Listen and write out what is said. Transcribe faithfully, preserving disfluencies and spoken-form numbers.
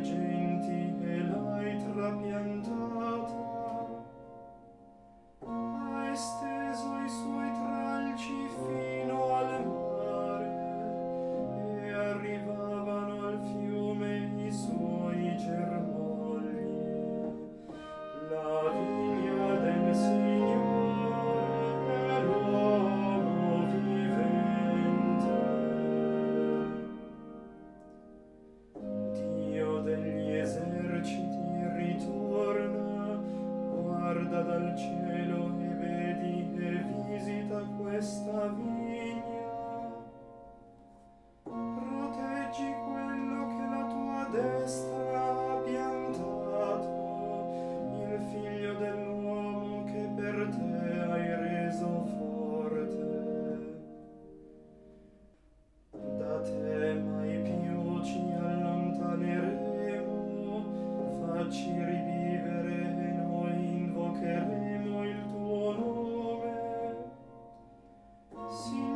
genti e l'hai trapiantata, ha esteso i suoi tralci fino al mare e arrivavano al fiume i suoi germogli. La vigna del Signore è l'uomo vivente. Dio degli eserciti ritorna, guarda dal cielo e vedi e visita questa vigna. Proteggi quello che la tua destra ha piantato, il figlio dell'uomo che per te hai reso forte. Da te mai più ci allontaneremo, facci rivivere e noi invocheremo il tuo nome. Signore,